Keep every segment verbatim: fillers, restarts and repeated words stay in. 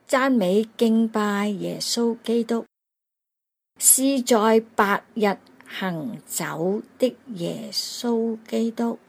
讚美敬拜耶穌基督，是在白日行走的耶穌基督，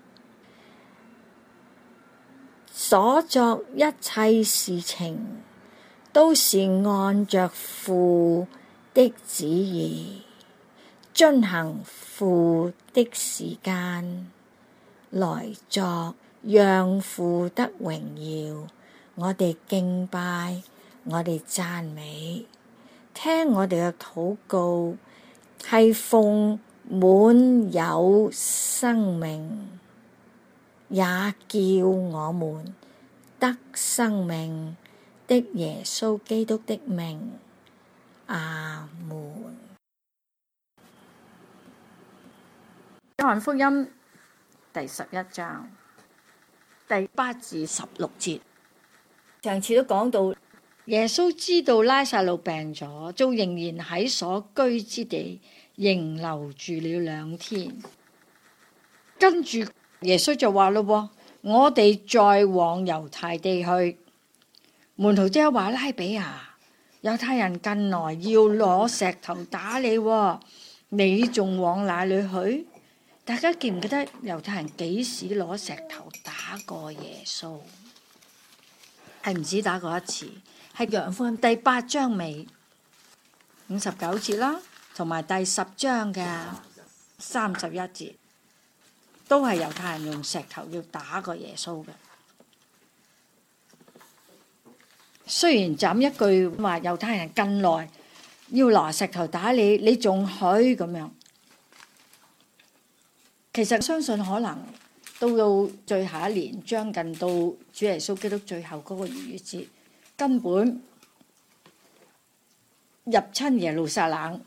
所作一切事情都是按着父的旨意，遵行父的時間，來作讓父得榮耀。我哋敬拜，我哋讚美，聽我哋嘅禱告，係奉滿有生命，也叫我們得生命的耶穌基督的名。阿門。約翰福音第十一章第八至十六節，上次都講到耶穌知道拉撒路病咗，就仍然喺所居之地仍留住了兩天。跟住耶穌就話咯，我哋再往猶太地去。門徒即係話，拉比啊，猶太人近來要攞石頭打你，你仲往哪裏去？大家記唔記得猶太人幾時攞石頭打過耶穌？係唔止打過一次，係約翰福音第八章尾五十九節啦，同埋第十章嘅三十一節，都係猶太人用石頭要打過耶穌嘅。雖然就咁一句話，猶太人近來要拿石頭打你，你仲許咁樣？其實相信可能到到最後一年，將近到主耶穌基督最後嗰個逾越節，根本入侵耶路撒冷，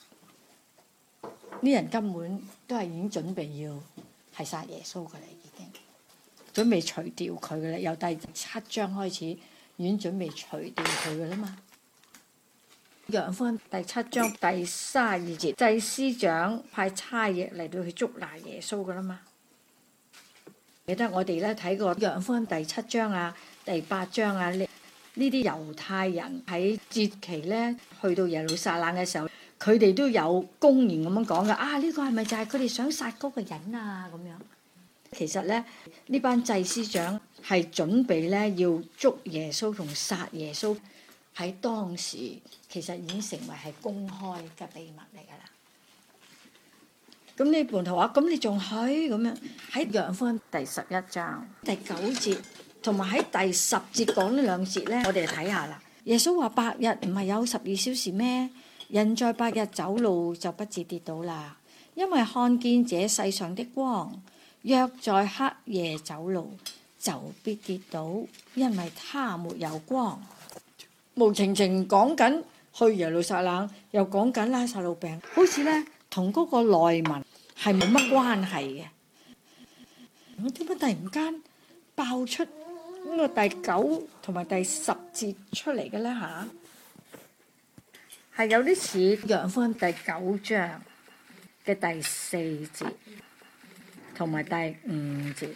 呢人根本都係已經準備要係殺耶穌㗎啦，已經準備除掉佢㗎啦。由第七章開始已經準備除掉佢㗎啦嘛。約翰福音第七章第三十二節，祭司長派差役嚟到去捉拿耶穌㗎啦嘛。記得我哋咧睇過約翰福音第七章啊、第八章啊，呢呢啲猶太人喺節期咧去到耶路撒冷嘅時候，佢哋都有公然咁樣講嘅啊，呢個係咪就係佢哋想殺嗰個人啊？咁樣其實咧呢班祭司長係準備咧要捉耶穌同殺耶穌，喺當時其實已經成為係公開嘅秘密嚟㗎啦。咁呢門徒話：咁你仲去咁樣？喺約翰福音第十一章第九節，同埋喺第十節講呢兩節咧，我哋睇下啦。耶穌話：白日唔係有十二小時咩？人在白日走路就不致跌倒啦，因為看見這世上的光。若在黑夜走路，就必跌倒，因為他沒有光。無情情講緊去耶路撒冷，又講緊拉撒路病，好似咧同嗰個內文係冇乜關係嘅。我點解突然間爆出呢個第九同埋第十節出嚟嘅咧嚇？係有啲似約翰福音第九章嘅第四節同埋第五節，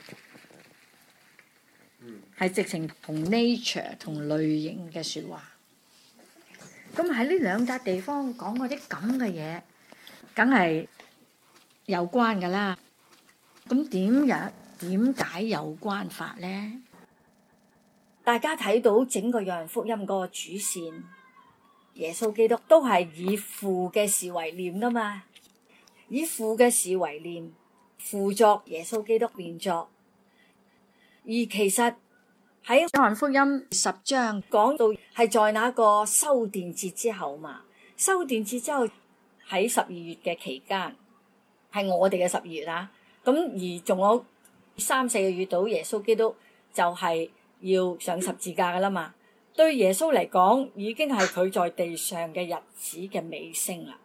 係直情同 nature 同類型嘅説話。咁喺呢兩笪地方講嗰啲咁嘅嘢，梗係有關㗎啦。咁點樣點解有關法呢？大家睇到整個約翰福音嗰個主線，耶穌基督都係以父嘅事為念㗎嘛，以父嘅事為念，父作耶穌基督變作。而其實喺約翰福音十章講到係在那個修殿節之後嘛，修殿節之後喺十二月嘅期間，係我哋嘅十二月啊。咁而仲有三四個月到耶穌基督就係要上十字架噶啦嘛。對耶穌嚟講，已經係佢在地上嘅日子嘅尾聲啦。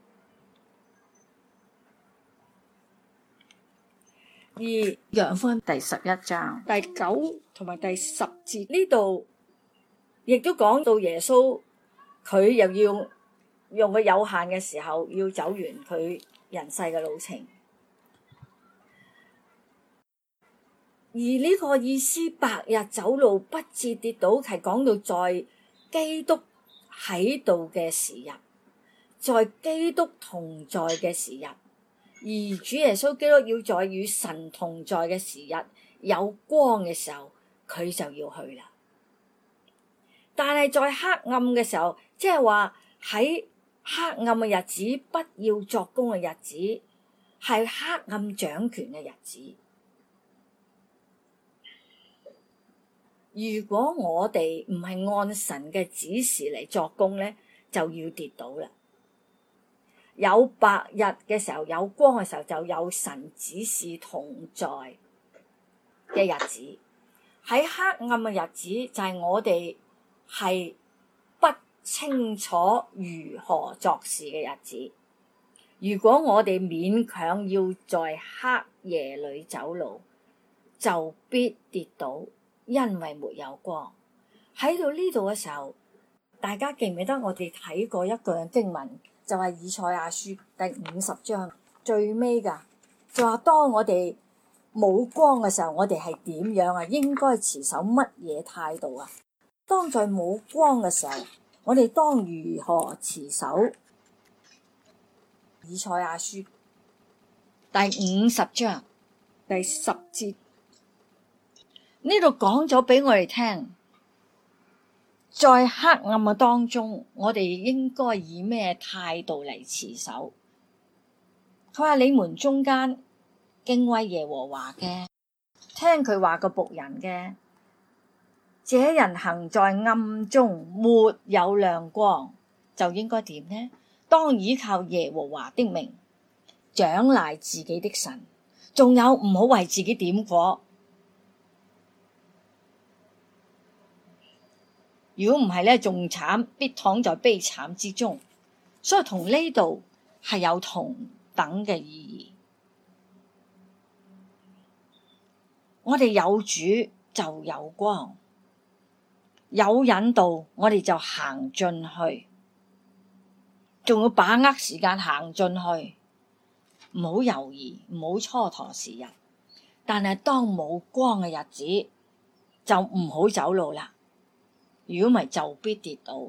而約翰福音第十一章第九同埋第十節呢度，亦都講到耶穌佢又要用佢有限嘅時候，要走完佢人世嘅路程。而呢個意思，白日走路不致跌倒，係講到在基督喺度嘅時日，在基督同在嘅時日，而主耶穌基督要在與神同在嘅時日有光嘅時候，佢就要去啦。但係在黑暗嘅時候，即係話喺黑暗嘅日子，不要作工嘅日子，係黑暗掌權嘅日子。如果我哋唔係按神嘅指示嚟作工咧，就要跌倒啦。有白日嘅時候，有光嘅時候，就有神指示同在嘅日子。喺黑暗嘅日子，就係我哋係不清楚如何作事嘅日子。如果我哋勉強要在黑夜裏走路，就必跌倒，因為沒有光。喺到呢度嘅時候，大家記唔記得我哋睇過一句經文，就係以賽亞書第五十章最尾㗎，就話當我哋冇光嘅時候，我哋係點樣啊？應該持守乜嘢態度啊？當在冇光嘅時候，我哋當如何持守？以賽亞書第五十章第十節，呢度講咗俾我哋聽，在黑暗嘅當中，我哋應該以咩態度嚟持守？佢話你們中間敬畏耶和華嘅，聽佢話嘅僕人嘅，這人行在暗中，沒有亮光，就應該點呢？當倚靠耶和華的名，獎賴自己的神，仲有唔好為自己點火。如果唔係咧，仲慘，必躺在悲慘之中。所以同呢度係有同等嘅意義。我哋有主就有光，有引導，我哋就行進去，仲要把握時間行進去，唔好猶豫，唔好蹉跎時日。但係當冇光嘅日子，就唔好走路啦。如果唔係，就必跌倒。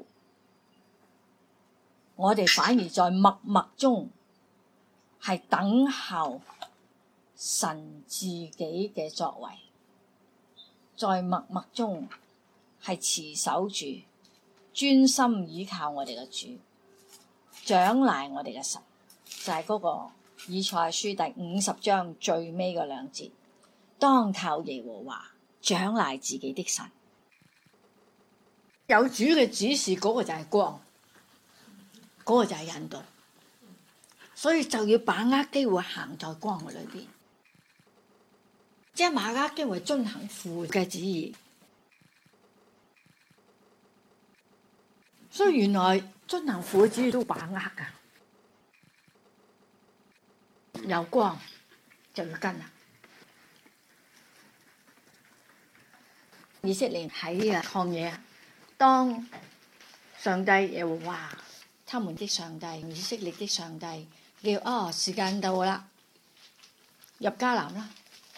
我哋反而在默默中係等候神自己嘅作為，在默默中係持守住，專心倚靠我哋嘅主，獎賴我哋嘅神，就係、是、嗰個以賽亞書第五十章最尾嗰兩節，當靠耶和華，獎賴自己的神。有主嘅指示，嗰、那個就係光，嗰、那個就係引導，所以就要把握機會行在光嘅裏邊，即係把握機會遵行父嘅旨意。所以原來遵行父嘅旨意都把握㗎，有光就要跟啦。以色列喺啊曠野啊。當上帝耶和華他們的上帝以色列的上帝叫哦時間到啦，入迦南啦。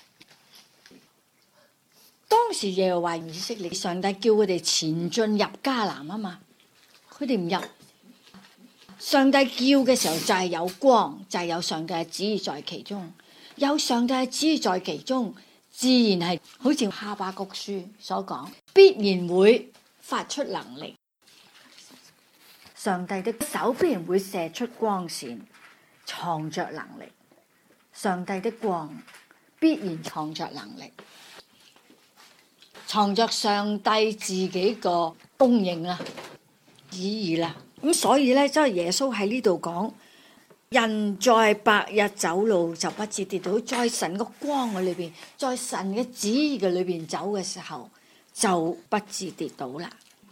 當時耶和華以色列上帝叫佢哋前進入迦南啊嘛，佢哋唔入。上帝叫嘅時候就係有光，就係、是、有上帝嘅旨意在其中，有上帝嘅旨意在其中，自然係好似哈巴谷書所講，必然會發出能力，上帝的手必然會射出光線，藏着能力。上帝的光必然藏着能力，藏着上帝自己個供應啦、旨意啦。咁所以咧，即係耶穌喺呢度講，人在白日走路就不致跌倒，在神個光嘅裏邊，在神嘅旨意嘅裏邊走嘅時候，就不致跌倒啦，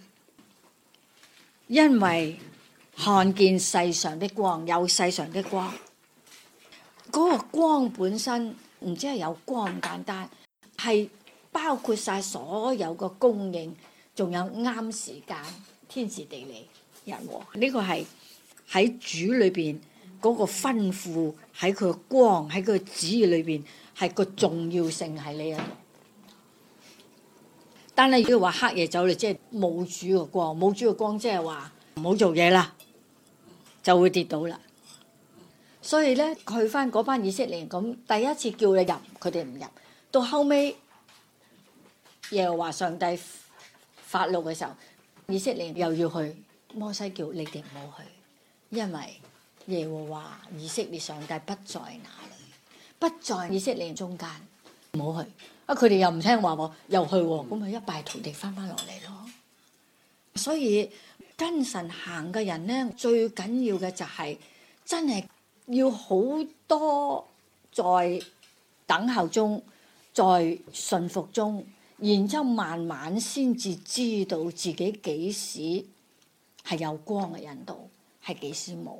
因為看見世上的光，有世上的光，嗰、那個光本身唔知係有光咁簡單，係包括晒所有個供應，仲有啱時間，天時地利人和。呢、這個係喺主裏邊嗰個吩咐，喺佢個光，喺佢個旨意裏邊係個重要性喺呢一度。 但係如果話黑夜走嚟，即係冇主嘅光，冇主嘅光，即係話唔好做嘢啦，就會跌倒啦。所以咧，去翻嗰班以色列人咁，第一次叫你入，佢哋唔入。到後尾耶和華上帝發怒嘅時候，以色列又要去，摩西叫你哋唔好去，因為耶和華以色列上帝不在那裏，不在以色列中間，唔好去。啊，佢哋又唔聽話喎，又去喎，咁咪一敗塗地翻翻落嚟咯。所以跟神行嘅人咧，最緊要嘅就係真係要好多在等候中，在順服中，然之後慢慢先至知道自己幾時係有光嘅引導，係幾時冇。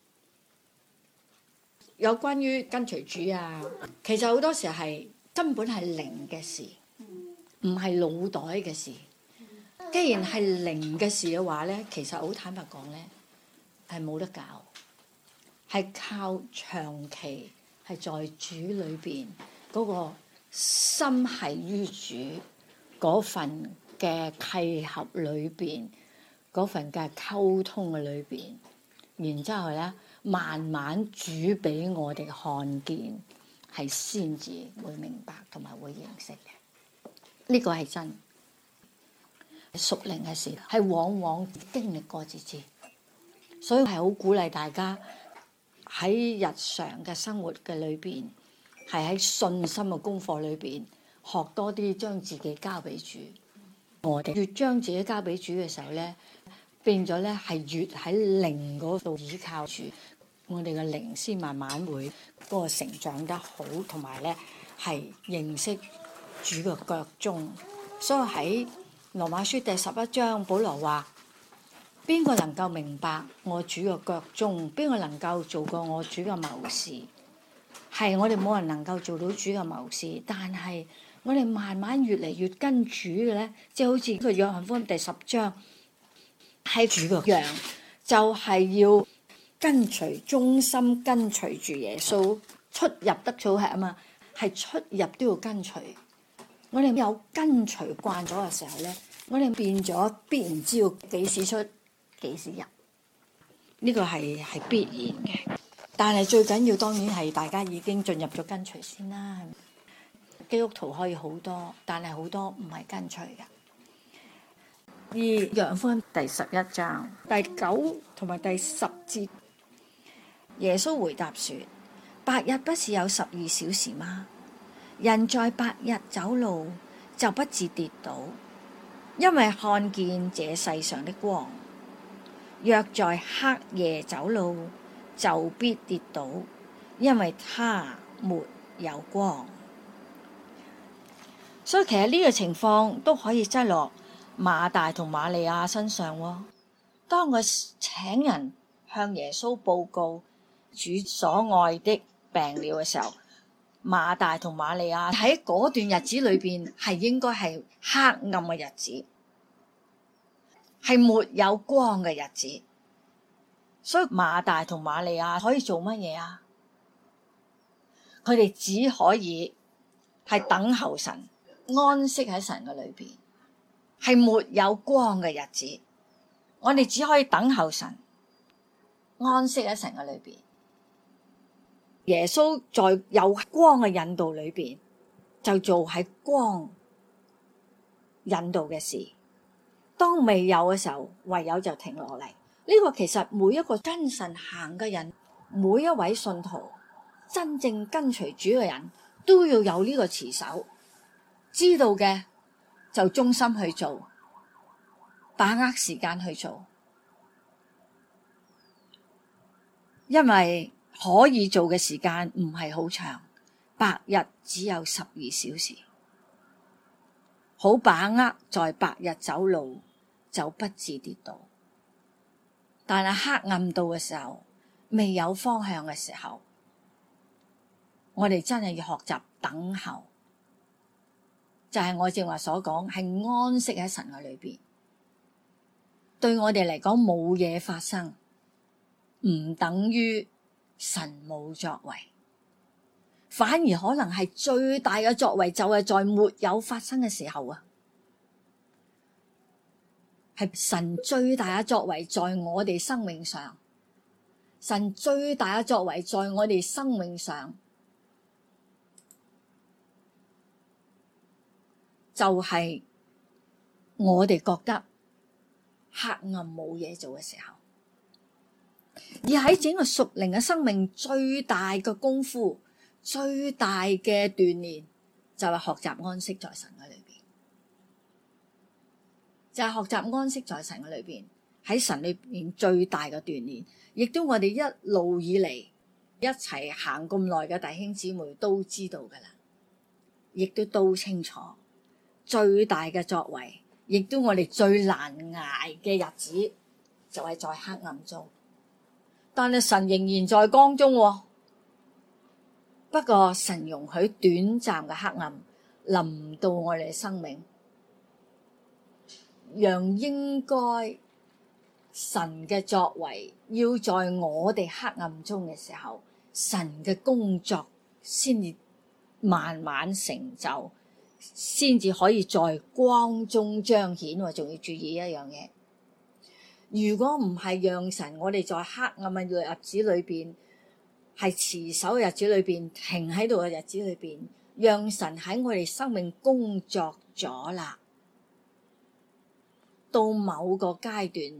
有關於跟隨主啊，其實好多時係根本係靈嘅事，唔係腦袋嘅事。既然係靈嘅事嘅話咧，其實好坦白講咧，係冇得搞。係靠長期係在主裏邊嗰個心係於主嗰份嘅契合裏邊，嗰份嘅溝通嘅裏邊，然之後咧慢慢主俾我哋看見，係先至會明白同埋會認識嘅。呢個係真屬靈嘅事，係往往經歷過至知，所以係好鼓勵大家。喺日常嘅生活嘅裏邊，係喺信心嘅功課裏邊學多啲，將自己交俾主。我哋越將自己交俾主嘅時候咧，變咗咧係越喺靈嗰度依靠主，我哋嘅靈先慢慢會嗰個成長得好，同埋咧係認識主嘅腳蹤。所以喺羅馬書第十一章，保羅話：邊個能夠明白我主嘅腳蹤？邊個能夠做過我主嘅謀士？係我哋冇人能夠做到主嘅謀士，但係我哋慢慢越嚟越跟主嘅咧，即係好似個約翰福音第十章，係主嘅羊，就係要跟隨忠心跟隨住耶穌，出入得草吃啊嘛，係出入都要跟隨。我哋有跟隨慣咗嘅時候咧，我哋變咗必然知道幾時出。幾時入？呢個係係必然嘅，但係最緊要當然係大家已經進入咗跟隨先啦。基督徒可以好多，但係好多唔係跟隨嘅。而約翰福音第十一章第九同埋第十節，耶穌回答說：白日不是有十二小時嗎？人在白日走路就不致跌倒，因為看見這世上的光。若在黑夜走路，就必跌倒，因為他沒有光。所以其實呢個情況都可以擠落馬大同瑪利亞身上喎。當佢請人向耶穌報告主所愛的病了嘅時候，馬大同瑪利亞喺嗰段日子裏邊係應該係黑暗嘅日子，係沒有光嘅日子，所以馬大同瑪利亞可以做乜嘢啊？佢哋只可以係等候神，安息喺神嘅裏邊，係沒有光嘅日子。我哋只可以等候神，安息喺神嘅裏邊。耶穌在有光嘅引導裏邊，就做喺光引導嘅事。當未有嘅時候，唯有就停落嚟。呢個其實每一個跟神行嘅人，每一位信徒真正跟隨主嘅人都要有呢個持守，知道嘅就忠心去做，把握時間去做，因為可以做嘅時間唔係好長，白日只有十二小時，好把握在白日走路，就不致跌倒。但係黑暗到嘅時候，未有方向嘅時候，我哋真係要學習等候，就係我正話所講，係安息喺神嘅裏邊。對我哋嚟講冇嘢發生，唔等於神冇作為，反而可能係最大嘅作為就係在沒有發生嘅時候啊！ 係神最大嘅作為在我哋生命上，神最大嘅作為在我哋生命上，就係我哋覺得黑暗冇嘢做嘅時候，而喺整個屬靈嘅生命最大嘅功夫、最大嘅鍛煉，就係學習安息在神嘅裏邊，就係學習安息在神嘅裏邊，喺神裏邊最大嘅鍛煉，亦都我哋一路以嚟一齊行咁耐嘅弟兄姊妹都知道噶啦，亦都都清楚最大嘅作為，亦都我哋最難捱嘅日子，就係在黑暗中。但係神仍然在光中喎，不過神容許短暫嘅黑暗臨到我哋嘅生命，讓應該神嘅作為要在我哋黑暗中嘅時候，神嘅工作先至慢慢成就，先至可以在光中彰顯。我仲要注意一樣嘢，如果唔係讓神我哋在黑暗嘅日子裏邊，係持守嘅日子裏邊，停喺度嘅日子裏邊，讓神喺我哋生命工作咗啦，到某個階段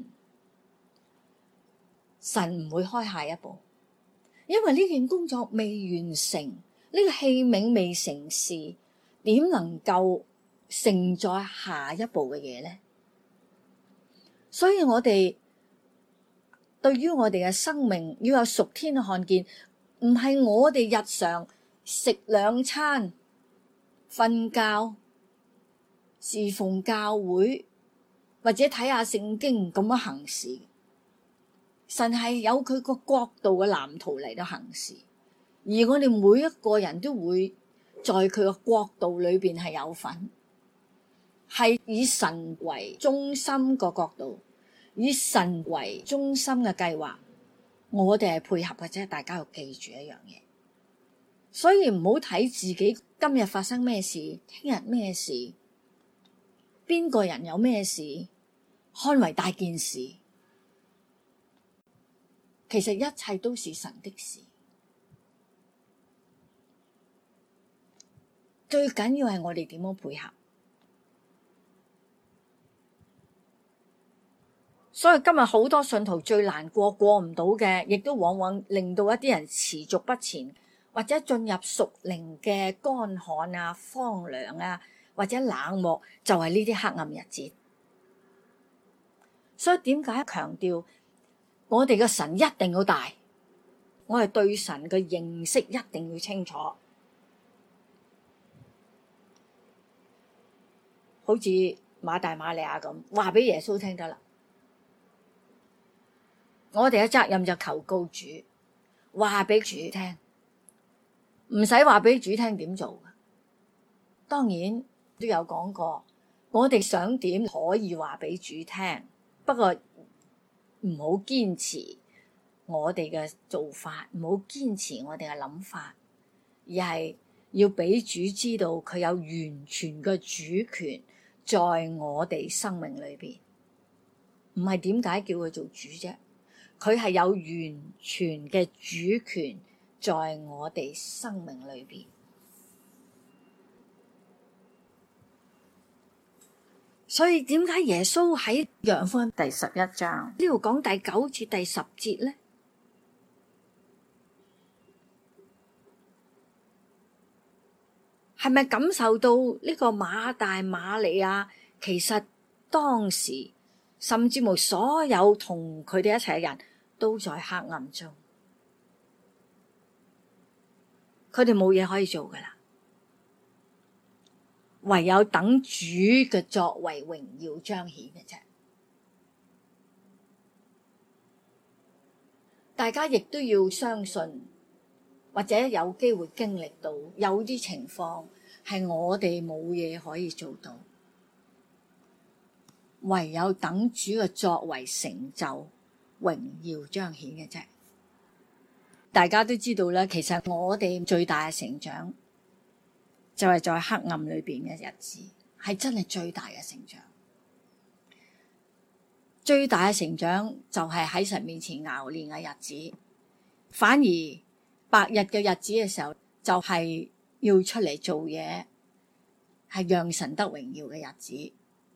神唔會開下一步，因為呢件工作未完成，呢個器皿未成事，點能夠承載下一步嘅嘢呢？所以我哋對於我哋嘅生命要有屬天嘅看見，唔係我哋日常食兩餐、瞓覺、侍奉教會或者睇下聖經咁樣行事。神係有佢個國度嘅藍圖嚟到行事，而我哋每一個人都會在佢個國度裏邊係有份，係以神為中心個國度，以神為中心嘅計劃，我哋係配合嘅啫。大家要記住一樣嘢，所以唔好睇自己今日發生咩事，聽日咩事，邊個人有咩事，看為大件事。其實一切都是神的事，最緊要係我哋點樣配合。所以今日好多信徒最難過過唔到嘅，亦都往往令到一啲人持續不前，或者進入屬靈嘅乾旱啊、荒涼啊，或者冷漠，就係呢啲黑暗日子。所以點解強調我哋嘅神一定要大，我哋對神嘅認識一定要清楚，好似馬大馬利亞咁，話俾耶穌聽得啦。我哋嘅責任就求告主，話俾主聽，唔使話俾主聽點做嘅。當然都有講過，我哋想點可以話俾主聽，不過唔好堅持我哋嘅做法，唔好堅持我哋嘅諗法，而係要俾主知道佢有完全嘅主權在我哋生命裏邊。唔係點解叫佢做主啫？佢係有完全嘅主權在我哋生命裏邊。所以點解耶穌喺約翰福音第十一章呢度講第九至第十節呢？係咪感受到呢個馬大馬利亞其實當時甚至乎所有同佢哋一齊嘅人都在黑暗中，佢哋冇嘢可以做噶啦，唯有等主嘅作為榮耀彰顯嘅啫。大家亦都要相信，或者有機會經歷到有啲情況係我哋冇嘢可以做到，唯有等主嘅作為成就，榮耀彰顯嘅啫。大家都知道啦，其實我哋最大嘅成長就係在黑暗裏邊嘅日子，係真係最大嘅成長。 最大嘅成長就係喺神面前熬練嘅日子，反而白日嘅日子嘅時候就係要出嚟做嘢，係讓神得榮耀嘅日子，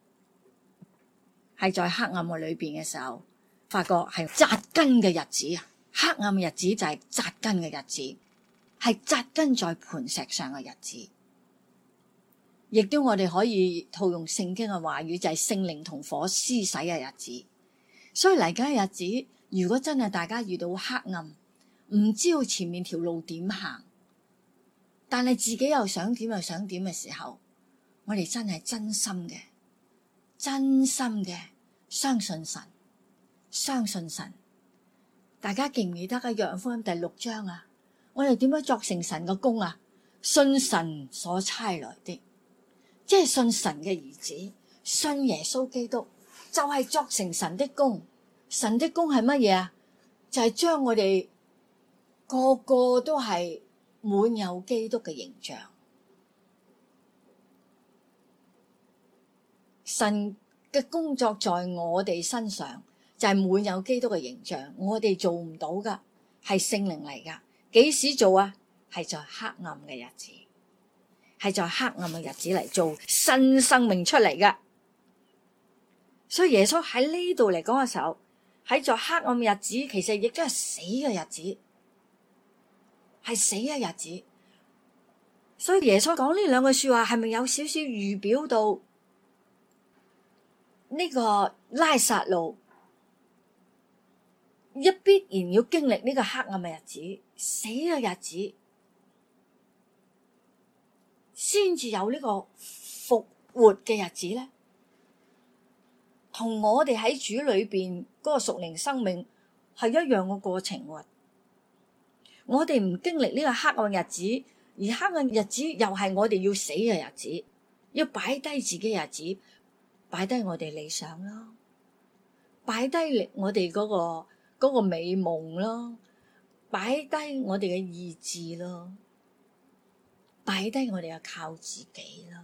係在黑暗嘅裏邊嘅時候，發覺係紮根嘅日子啊！黑暗嘅日子就係紮根嘅日子，係紮根在磐石上嘅日子。亦都我哋可以套用聖經嘅話語，就係聖靈同火施洗嘅日子。所以嚟緊嘅日子，如果真係大家遇到黑暗，唔知道前面條路點行，但係自己又想點又想點嘅時候，我哋真係真心嘅、真心嘅相信神，相信神。大家記唔記得啊？約翰福音第六章啊，我哋點樣作成神嘅工啊？信神所差來的。即係信神嘅兒子，信耶穌基督，就係作成神的工。神的工係乜嘢啊？就係將我哋個個都係滿有基督嘅形象。神嘅工作在我哋身上，就係滿有基督嘅形象。我哋做唔到噶，係聖靈嚟噶。幾時做啊？係在黑暗嘅日子。係在黑暗嘅日子嚟做新生命出嚟嘅，所以耶穌喺呢度嚟講嘅時候，喺在黑暗嘅日子，其實亦都係死嘅日子，係死嘅日子。所以耶穌講呢兩句說話，係咪有少少預表到呢個拉撒路一必然要經歷呢個黑暗嘅日子、死嘅日子？先至有呢個復活嘅日子咧，同我哋喺主裏邊嗰個屬靈生命係一樣嘅過程。我哋唔經歷呢個黑暗日子，而黑暗日子又係我哋要死嘅日子，要擺低自己嘅日子，擺低我哋理想咯，擺低我哋嗰個嗰個美夢咯，擺低我哋嘅意志咯。擺低我哋嘅靠自己咯，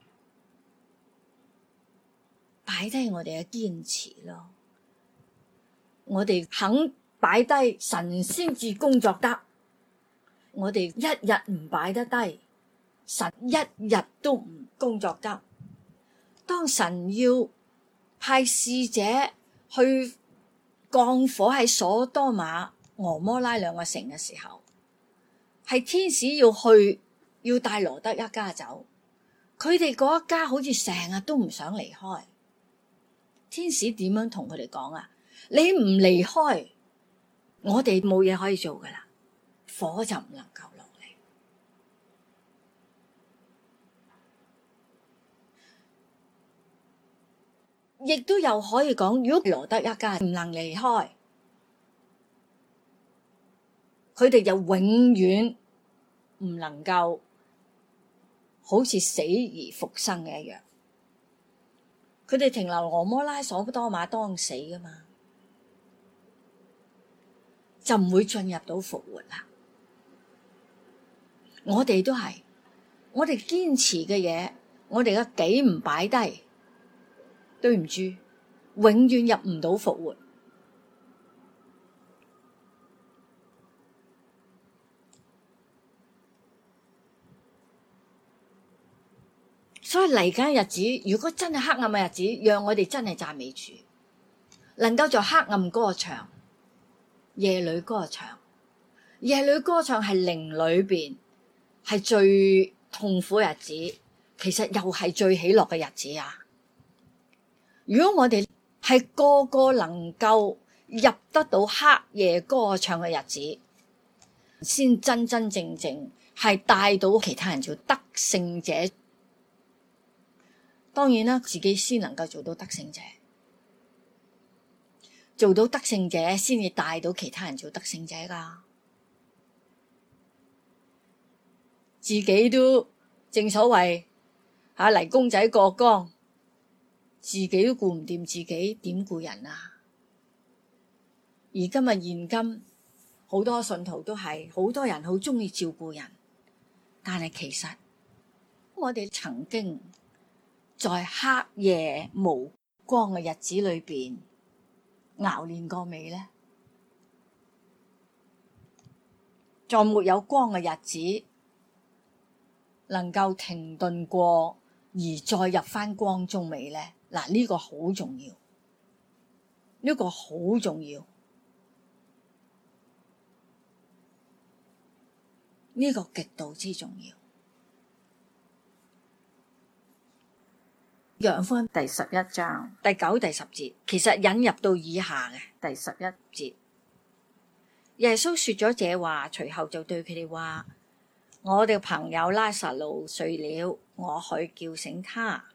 擺低我哋嘅堅持咯，我哋肯擺低神先至工作得，我哋一日唔擺得低，神一日都唔工作得。當神要派使者去降火喺所多瑪、俄摩拉兩個城嘅時候，係天使要去。要帶羅得一家走，佢哋嗰一家好似成日都唔想離開。天使點樣同佢哋講啊？你唔離開，我哋冇嘢可以做噶啦，火就唔能夠落嚟。亦都又可以講，如果羅得一家唔能離開，佢哋就永遠唔能夠好似死而復生嘅一樣，佢哋停留俄摩拉、所多瑪當死噶嘛，就唔會進入到復活啦。我哋都係，我哋堅持嘅嘢，我哋嘅己唔擺低，對唔住，永遠入唔到復活。所以嚟緊嘅日子，如果真係黑暗嘅日子，讓我哋真係讚美主，能夠在黑暗歌唱，夜裏歌唱，夜裏歌唱係靈裏邊係最痛苦嘅日子，其實又係最喜樂嘅日子啊！如果我哋係個個能夠入得到黑夜歌唱嘅日子，先真真正正係帶到其他人做得勝者。當然啦，自己先能夠做到得勝者，做到得勝者先至帶到其他人做得勝者噶。自己都正所謂吓泥公仔過江，自己都顧唔掂自己，點顧人啊？而今日現今好多信徒都係，好多人好中意照顧人，但係其實我哋曾經在黑夜無光嘅日子裏邊， 熬練過未呢？在沒有光嘅日子，能夠停頓過而再入返光中未呢？嗱，呢個好重要，呢個好重要，呢個極度之重要。約翰福音第十一章第九、第十節，其實引入到以下嘅第十一節。耶穌說咗這話，隨後就對佢哋話：我哋朋友拉撒路睡了，我去叫醒他。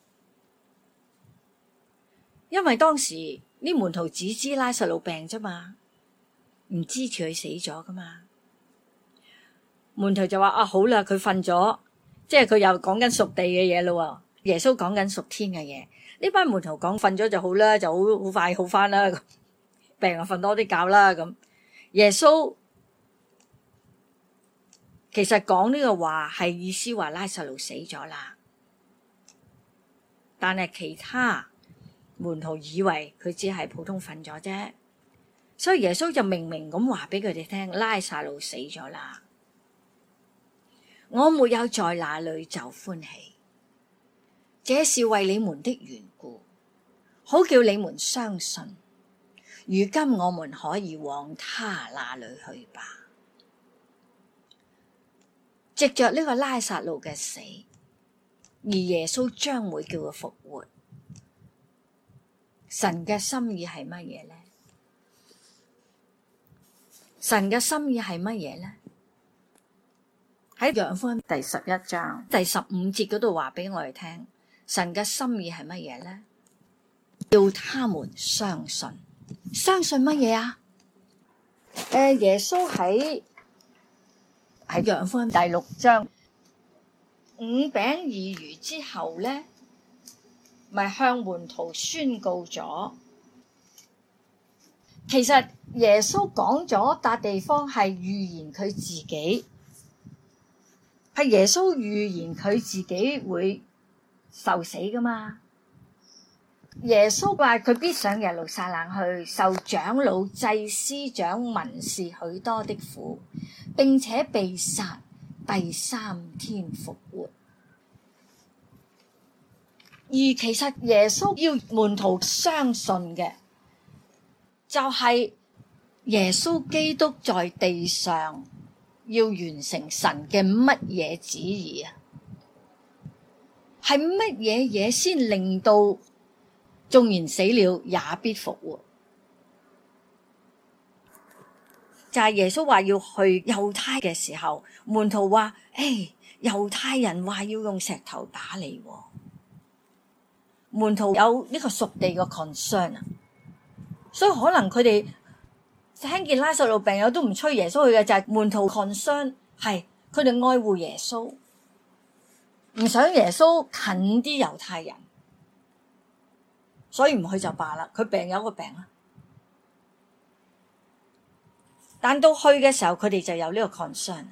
因為當時呢門徒只知拉撒路病啫嘛，唔知佢死咗噶嘛。門徒就話：啊，好啦，佢瞓咗，即係佢又講緊屬地嘅嘢咯。耶穌講緊屬天嘅嘢，呢班門徒講瞓咗就好啦，就好好快好翻啦，病就瞓多啲覺啦咁。耶穌其實講呢個話係意思話拉撒路死咗啦，但係其他門徒以為佢只係普通瞓咗啫，所以耶穌就明明咁話俾佢哋聽，拉撒路死咗啦。我沒有在那裏就歡喜，這是為你們的緣故，好叫你們相信。如今我們可以往他那裏去吧。藉着呢個拉撒路嘅死，而耶穌將會叫佢復活。神嘅心意係乜嘢呢？神嘅心意係乜嘢呢？喺約翰福音第十一章第十五節嗰度話俾我哋聽，神嘅心意係乜嘢呢？要他們相信。相信乜嘢啊？誒、呃，耶穌喺喺約翰福音第六章五餅二魚之後咧，咪向門徒宣告咗。其實耶穌講咗笪地方係預言佢自己，係耶穌預言佢自己會受死噶嘛。耶穌話佢必上耶路撒冷去，受長老、祭司長、文士許多的苦，並且被殺，第三天復活。而其實耶穌要門徒相信嘅，就係耶穌基督在地上要完成神嘅乜嘢旨意啊？係乜嘢嘢先令到縱然死了也必復活？就係耶穌話要去猶太嘅時候，門徒話：誒，猶太人話要用石頭打你。門徒有呢個屬地嘅 concern 啊，所以可能佢哋聽見拉撒路病友都唔催耶穌去嘅，就係門徒 concern 係佢哋愛護耶穌，唔想耶穌近啲猶太人。所以唔去就罷啦，佢病有個病啦。但到去嘅時候，佢哋就有呢個 concern，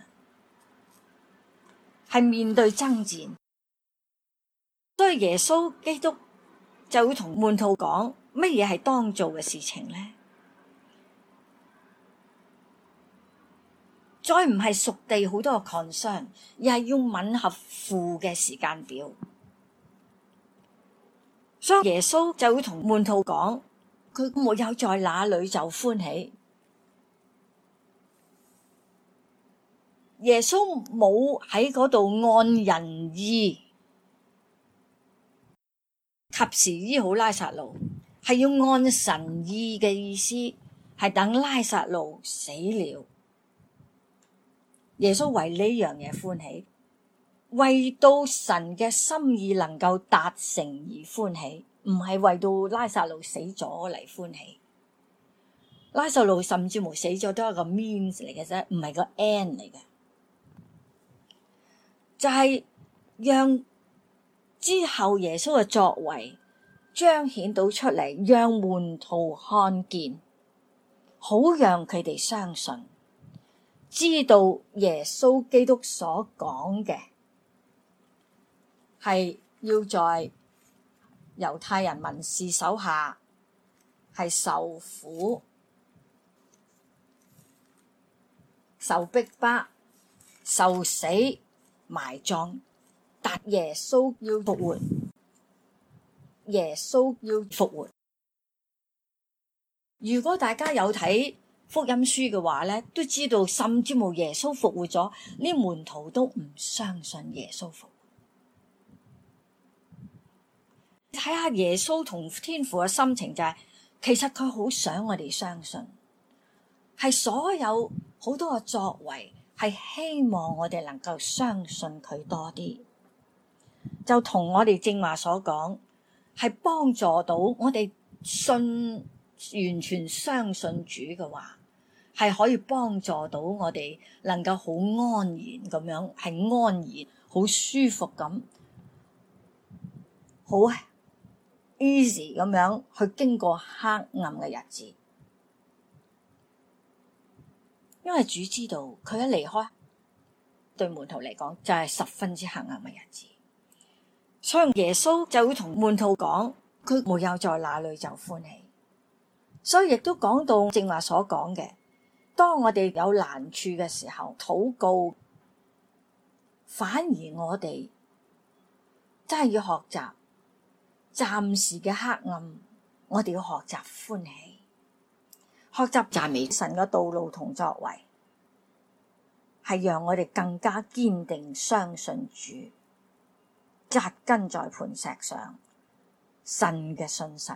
係面對爭戰。所以耶穌基督就會同門徒講乜嘢係當做嘅事情呢？再唔係屬地好多個 concern， 而係要吻合父嘅時間表。所以耶穌就會同門徒講，佢沒有在那裏就歡喜。耶穌冇喺嗰度按人意及時醫好拉撒路，係要按神意嘅意思，係等拉撒路死了，耶穌為呢樣嘢歡喜。為到神嘅心意能夠達成而歡喜，唔係為到拉撒路死咗嚟歡喜。拉撒路甚至乎死咗都係一個 means 嚟嘅啫，唔係個 end 嚟嘅。就係讓之後耶穌嘅作為彰顯到出嚟，讓門徒看見，好讓佢哋相信，知道耶穌基督所講嘅係要在猶太人文士手下， 係受苦、受逼迫、受死、埋葬，但耶穌要復活，耶穌要復活。如果大家有睇福音書嘅話咧，都知道甚至冇耶穌復活咗，呢門徒都唔相信耶穌復活。睇下耶穌同天父嘅心情就係、是，其實佢好想我哋相信，係所有好多嘅作為係希望我哋能夠相信佢多啲，就同我哋正話所講，係幫助到我哋信。完全相信主嘅話，係可以幫助到我哋能夠好安然咁樣，係安然好舒服咁，好 easy 咁樣去經過黑暗嘅日子。因為主知道佢一離開，對門徒嚟講就係十分之黑暗嘅日子，所以耶穌就會同門徒講，佢沒有在那裡就歡喜。所以亦都講到正話所講嘅，當我哋有難處嘅時候，禱告，反而我哋真係要學習暫時嘅黑暗，我哋要學習歡喜，學習讚美神嘅道路同作為，係讓我哋更加堅定相信主，紮根在磐石上，神嘅信實。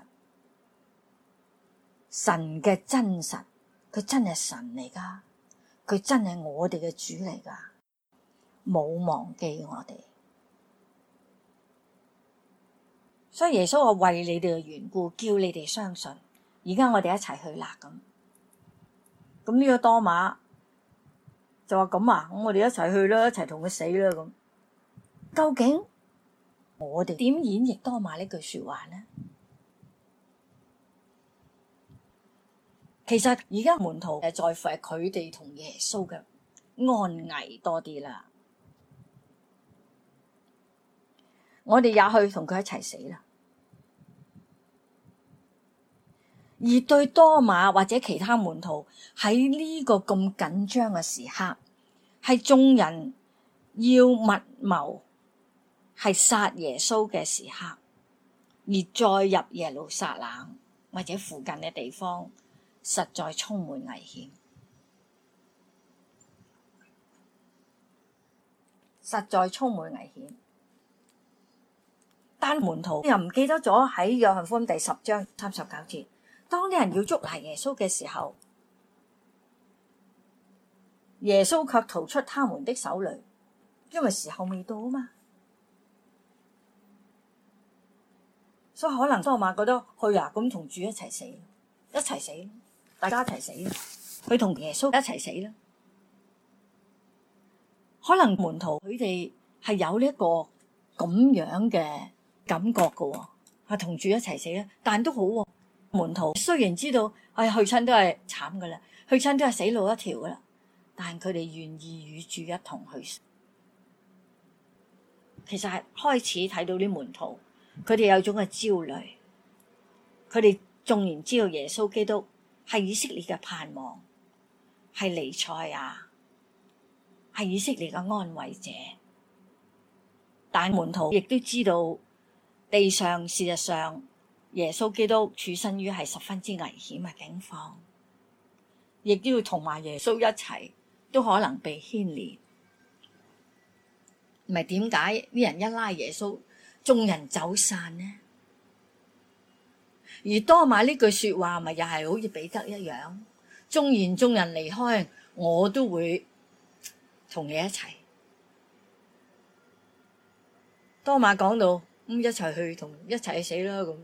神嘅真實，佢真係神嚟㗎，佢真係我哋嘅主嚟㗎，冇忘記我哋。所以耶穌話為你哋嘅緣故，叫你哋相信。而家我哋一齊去啦咁。咁呢個多馬就話咁啊，咁我哋一齊去啦，一齊同佢死啦咁。究竟我哋點演繹多馬呢句說話呢？其實而家門徒係在乎係佢哋同耶穌嘅安危多啲啦。我哋也去同佢一齊死啦。而對多馬或者其他門徒喺呢個咁緊張嘅時刻，係眾人要密謀係殺耶穌嘅時刻，而再入耶路撒冷或者附近嘅地方，實在充滿危險，實在充滿危險。但門徒又唔記得咗喺約翰福音第十章三十九節，當啲人要捉拿耶穌嘅時候，耶穌卻逃出他們的手裏，因為時候未到啊嘛。所以可能多馬覺得去啊，咁同主一齊死，一齊死。大家一齊死，佢同耶穌一齊死啦。可能門徒佢哋係有呢一個咁樣嘅感覺噶，係同主一齊死啦。但都好，門徒雖然知道，哎去親都係慘噶啦，去親都係死路一條噶啦，但佢哋願意與主一同去死。其實係開始睇到啲門徒，佢哋有種嘅焦慮，佢哋縱然知道耶穌基督係以色列嘅盼望，係彌賽亞，係以色列嘅安慰者。但門徒亦都知道，地上事實上耶穌基督處身於係十分之危險嘅境況，亦都要同埋耶穌一齊，都可能被牽連。唔係點解啲人一拉耶穌，眾人走散呢？而多馬呢句說話咪又係好似彼得一樣，縱然眾人離開，我都會同你一齊。多馬講到咁、嗯、一齊去同一齊去死啦咁，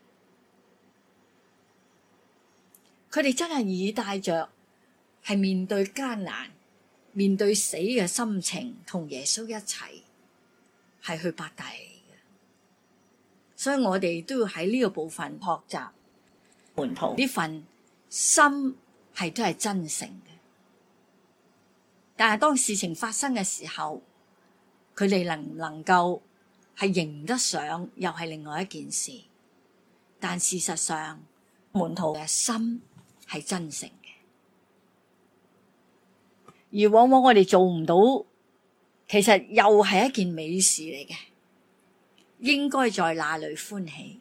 佢哋真係以帶着係面對艱難、面對死嘅心情，同耶穌一齊係去伯大尼。所以我哋都要喺呢個部分學習門徒呢份心係都係真誠嘅，但係當事情發生嘅時候，佢哋能唔能夠係迎得上，又係另外一件事。但事實上門徒嘅心係真誠嘅，而往往我哋做唔到，其實又係一件美事嚟嘅，應該在那裡歡喜，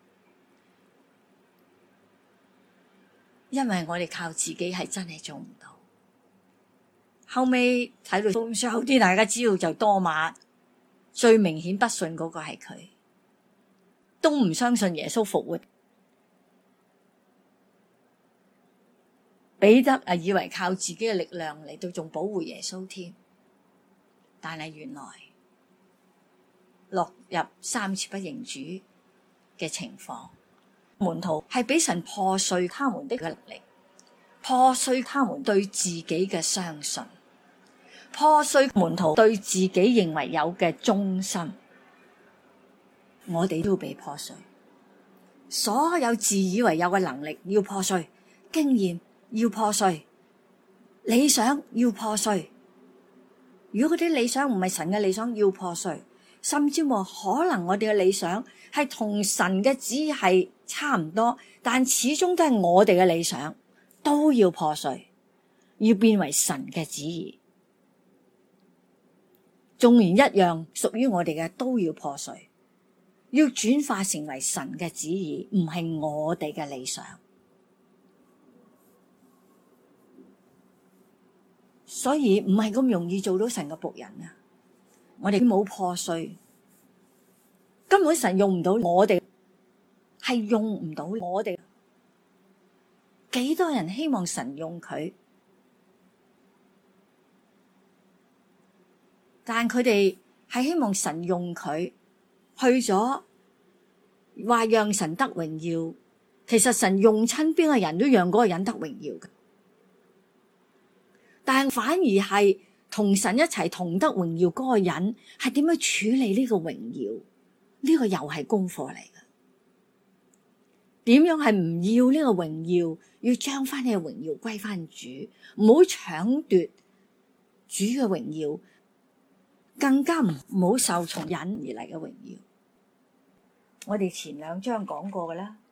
因為我哋靠自己係真係做唔到。後尾睇到最後啲，大家知道就多馬最明顯不信嗰個係佢，都唔相信耶穌復活。彼得啊，以為靠自己嘅力量嚟到仲保護耶穌添，但係原來落入三次不認主嘅情況。門徒係俾神破碎他們的能力，破碎他們對自己嘅相信，破碎門徒對自己認為有嘅忠心。我哋都被破碎，所有自以為有嘅能力要破碎，經驗要破碎，理想要破碎。如果嗰啲理想唔係神嘅理想，要破碎，甚至乎可能我哋嘅理想係同神嘅旨意係差唔多，但始終都係我哋嘅理想，都要破碎，要變為神嘅旨意。縱然一樣屬於我哋嘅都要破碎，要轉化成為神嘅旨意，唔係我哋嘅理想。所以唔係咁容易做到神嘅僕人啊！我哋冇破碎，根本神用唔到我哋，係用唔到我哋。幾多人希望神用佢，但佢哋係希望神用佢，去咗話讓神得榮耀。其實神用親邊個人都讓嗰個人得榮耀嘅。但反而係同神一齊同得榮耀嗰個人係點樣處理呢個榮耀？呢個又係功課嚟嘅。點樣係唔要呢個榮耀？要將翻呢個榮耀歸翻主，唔好搶奪主嘅榮耀，更加唔好受從人而嚟嘅榮耀。我哋前兩章講過嘅啦。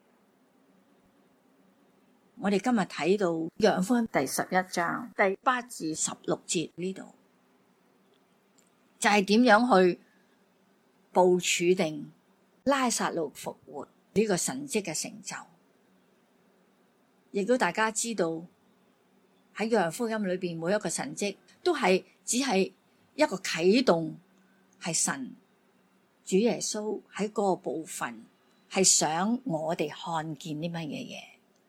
我哋今日睇到約翰福音第十一章第八至十六節呢度，就係、是、點樣去部署定拉撒路復活呢個神蹟嘅成就。亦都大家知道喺約翰福音裏邊，每一個神蹟都係只係一個啟動，係神主耶穌喺嗰個部分係想我哋看見啲乜嘢嘢。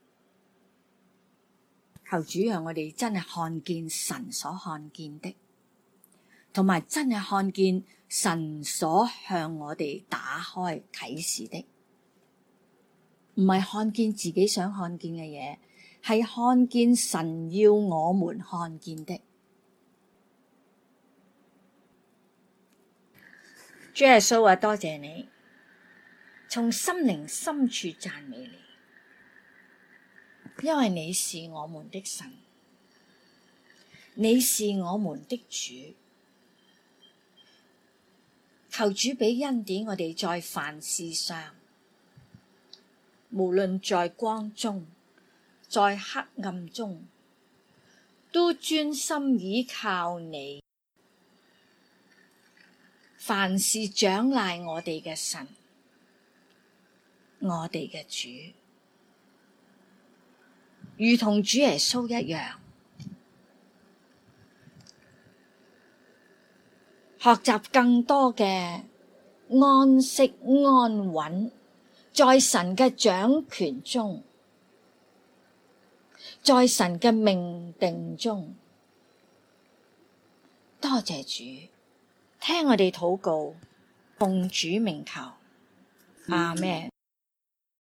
求主讓我哋真係看見神所看見的，同埋真係看見神所向我哋打開啟示的，唔係看見自己想看見嘅嘢，係看見神要我們看見的。主耶穌啊，多謝你，從心靈深處讚美你。因為你是我們的神，你是我們的主。求主俾恩典我哋在凡事上，無論在光中，在黑暗中，都專心倚靠你。凡事長賴我哋嘅神，我哋嘅主。如同主耶穌一樣，學習更多嘅安息安穩，在神嘅掌權中，在神嘅命定中。多謝主，聽我哋禱告，奉主名求，阿們。